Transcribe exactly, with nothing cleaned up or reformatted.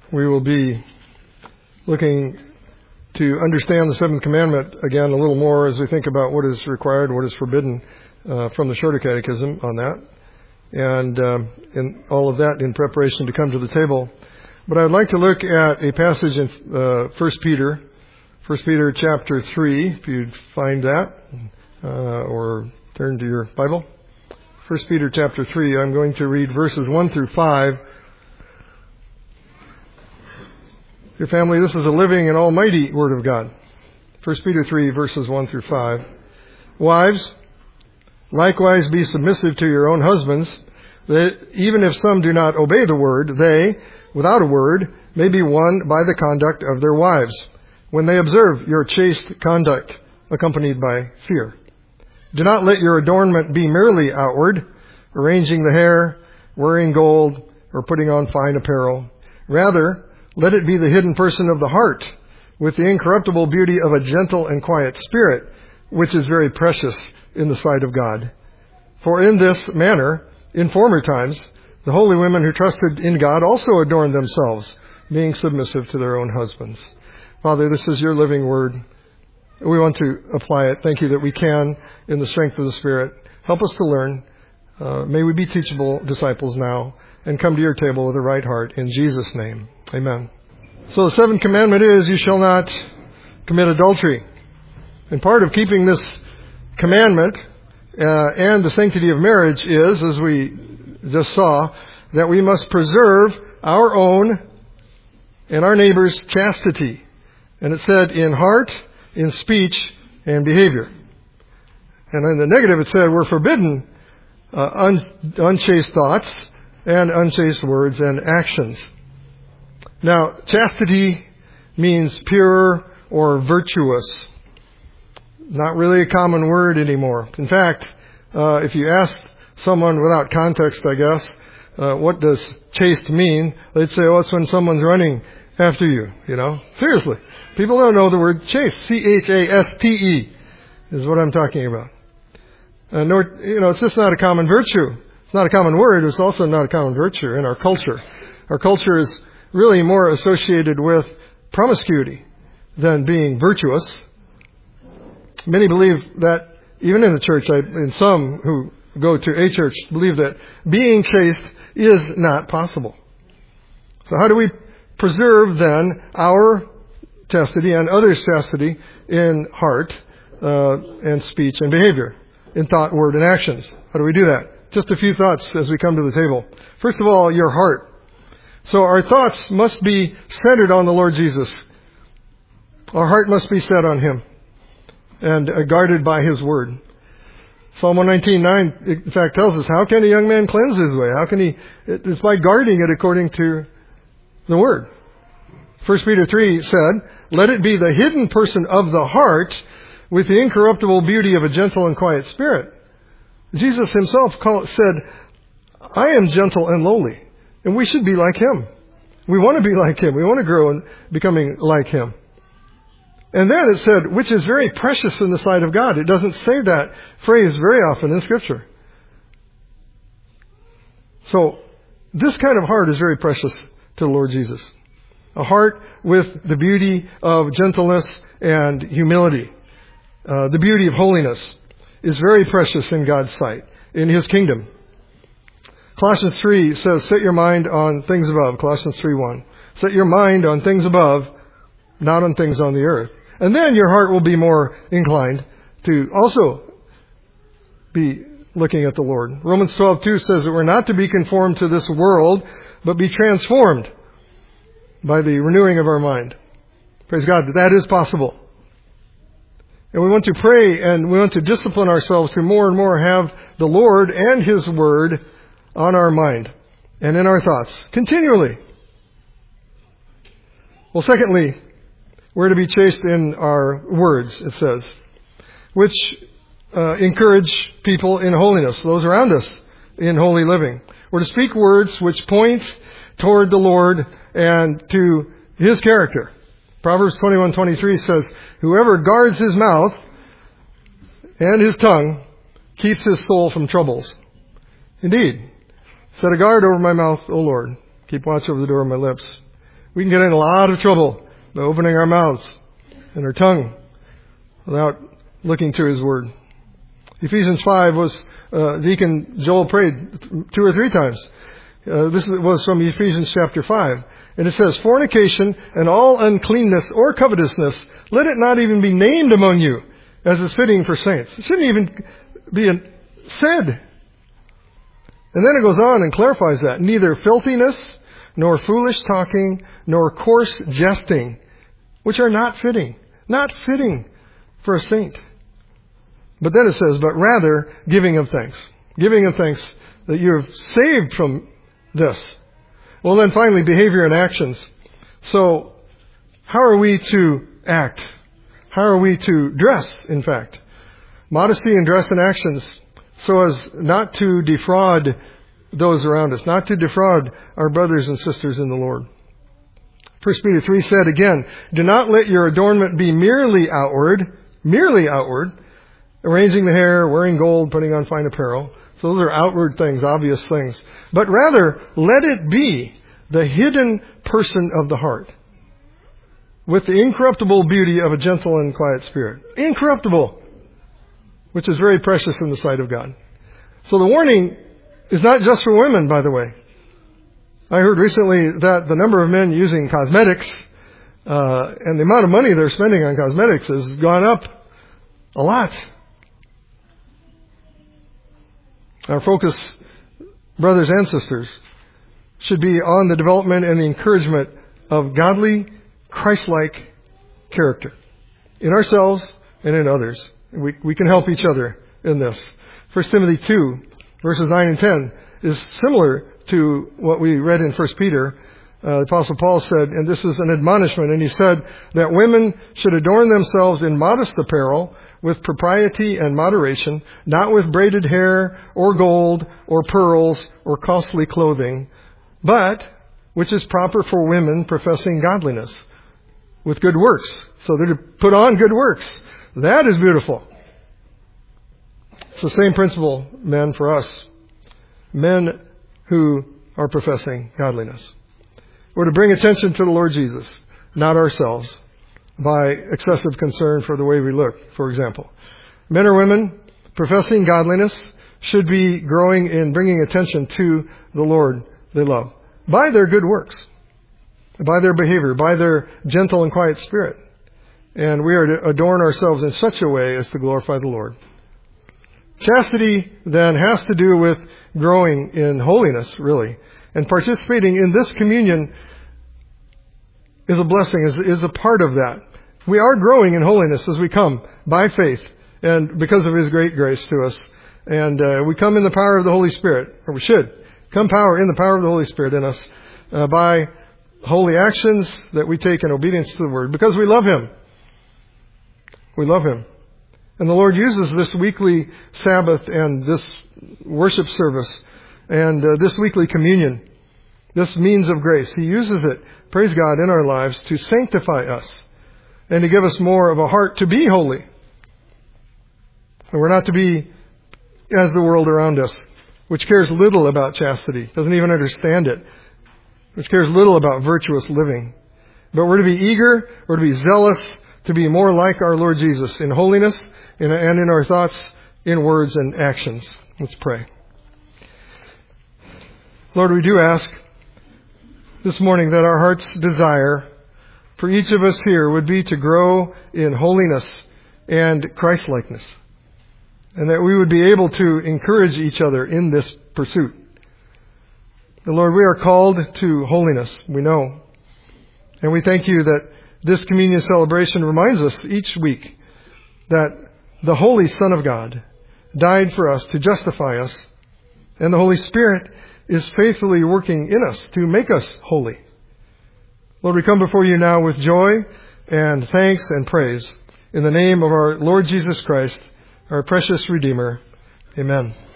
we will be looking to understand the seventh commandment again a little more as we think about what is required, what is forbidden uh, from the Shorter Catechism on that, and uh, in all of that in preparation to come to the table. But I'd like to look at a passage in uh, First Peter, First Peter chapter three, if you'd find that, uh, or turn to your Bible. First Peter chapter three, I'm going to read verses one through five. Dear family, this is a living and almighty Word of God. First Peter three, verses one through five. Wives, likewise be submissive to your own husbands, that even if some do not obey the word, they, without a word, may be won by the conduct of their wives, when they observe your chaste conduct, accompanied by fear. Do not let your adornment be merely outward, arranging the hair, wearing gold, or putting on fine apparel. Rather, let it be the hidden person of the heart, with the incorruptible beauty of a gentle and quiet spirit, which is very precious in the sight of God. For in this manner, in former times, the holy women who trusted in God also adorned themselves, being submissive to their own husbands. Father, this is your living word. We want to apply it. Thank you that we can, in the strength of the Spirit. Help us to learn. Uh, may we be teachable disciples now and come to your table with a right heart. In Jesus' name, amen. So the seventh commandment is, you shall not commit adultery. And part of keeping this commandment uh, and the sanctity of marriage is, as we just saw, that we must preserve our own and our neighbor's chastity. And it said in heart, in speech, and behavior. And in the negative it said we're forbidden uh, un- unchaste thoughts and unchaste words and actions. Now, chastity means pure or virtuous. Not really a common word anymore. In fact, uh, if you ask someone without context, I guess, uh, what does chaste mean? They'd say, oh, it's when someone's running after you, you know. Seriously. People don't know the word chaste. C H A S T E is what I'm talking about. Uh, nor, you know, it's just not a common virtue. It's not a common word. It's also not a common virtue in our culture. Our culture is really more associated with promiscuity than being virtuous. Many believe that, even in the church, I, and some who go to a church believe that being chaste is not possible. So how do we preserve then our chastity and others' chastity in heart uh, and speech and behavior, in thought, word, and actions? How do we do that? Just a few thoughts as we come to the table. First of all, your heart. So our thoughts must be centered on the Lord Jesus. Our heart must be set on Him and uh, guarded by His Word. Psalm one nineteen nine, in fact, tells us, how can a young man cleanse his way? How can he? It's by guarding it according to the Word. First Peter three said, let it be the hidden person of the heart with the incorruptible beauty of a gentle and quiet spirit. Jesus Himself called, said, I am gentle and lowly, and we should be like Him. We want to be like Him. We want to grow in becoming like Him. And then it said, which is very precious in the sight of God. It doesn't say that phrase very often in Scripture. So, this kind of heart is very precious to the Lord Jesus. A heart with the beauty of gentleness and humility. Uh, the beauty of holiness is very precious in God's sight, in His kingdom. Colossians three says, set your mind on things above. Colossians three one. Set your mind on things above, not on things on the earth. And then your heart will be more inclined to also be looking at the Lord. Romans twelve two says that we're not to be conformed to this world, but be transformed by the renewing of our mind. Praise God, that that is possible. And we want to pray and we want to discipline ourselves to more and more have the Lord and His Word on our mind and in our thoughts continually. Well, secondly, we're to be chaste in our words, it says, which uh, encourage people in holiness, those around us in holy living. We're to speak words which point toward the Lord and to His character. Proverbs twenty-one twenty-three says, whoever guards his mouth and his tongue keeps his soul from troubles. Indeed, set a guard over my mouth, O Lord. Keep watch over the door of my lips. We can get in a lot of trouble by opening our mouths and our tongue without looking to His Word. Ephesians five was, uh, Deacon Joel prayed two or three times. Uh, this was from Ephesians chapter five. And it says, fornication and all uncleanness or covetousness, let it not even be named among you, as is fitting for saints. It shouldn't even be said. And then it goes on and clarifies that. Neither filthiness, nor foolish talking, nor coarse jesting, which are not fitting. Not fitting for a saint. But then it says, but rather giving of thanks. Giving of thanks that you have saved from this. Well, then finally, behavior and actions. So, how are we to act? How are we to dress, in fact? Modesty in dress and actions, so as not to defraud those around us, not to defraud our brothers and sisters in the Lord. First Peter three said again, do not let your adornment be merely outward, merely outward, arranging the hair, wearing gold, putting on fine apparel. So those are outward things, obvious things. But rather, let it be the hidden person of the heart, with the incorruptible beauty of a gentle and quiet spirit. Incorruptible, which is very precious in the sight of God. So the warning is not just for women, by the way. I heard recently that the number of men using cosmetics uh, and the amount of money they're spending on cosmetics has gone up a lot. Our focus, brothers and sisters, should be on the development and the encouragement of godly, Christ-like character in ourselves and in others. We, we can help each other in this. First Timothy two, verses nine and ten is similar to what we read in First Peter. Uh, the Apostle Paul said, and this is an admonishment, and he said that women should adorn themselves in modest apparel, with propriety and moderation, not with braided hair or gold or pearls or costly clothing, but which is proper for women professing godliness, with good works. So they're to put on good works. That is beautiful. It's the same principle, men, for us. Men who are professing godliness. We're to bring attention to the Lord Jesus, not ourselves, by excessive concern for the way we look, for example. Men or women professing godliness should be growing in bringing attention to the Lord they love by their good works, by their behavior, by their gentle and quiet spirit. And we are to adorn ourselves in such a way as to glorify the Lord. Chastity, then, has to do with growing in holiness, really. And participating in this communion is a blessing, is, is a part of that. We are growing in holiness as we come by faith and because of His great grace to us. And uh, we come in the power of the Holy Spirit, or we should come power in the power of the Holy Spirit in us uh, by holy actions that we take in obedience to the Word because we love Him. We love Him. And the Lord uses this weekly Sabbath and this worship service and uh, this weekly communion, this means of grace. He uses it, praise God, in our lives to sanctify us and to give us more of a heart to be holy. And we're not to be as the world around us, which cares little about chastity, doesn't even understand it, which cares little about virtuous living. But we're to be eager, we're to be zealous, to be more like our Lord Jesus in holiness and in our thoughts, in words and actions. Let's pray. Lord, we do ask this morning that our heart's desire for each of us here would be to grow in holiness and Christ-likeness, and that we would be able to encourage each other in this pursuit. And Lord, we are called to holiness, we know. And we thank You that this communion celebration reminds us each week that the Holy Son of God died for us to justify us, and the Holy Spirit is faithfully working in us to make us holy. Lord, we come before You now with joy and thanks and praise in the name of our Lord Jesus Christ, our precious Redeemer. Amen.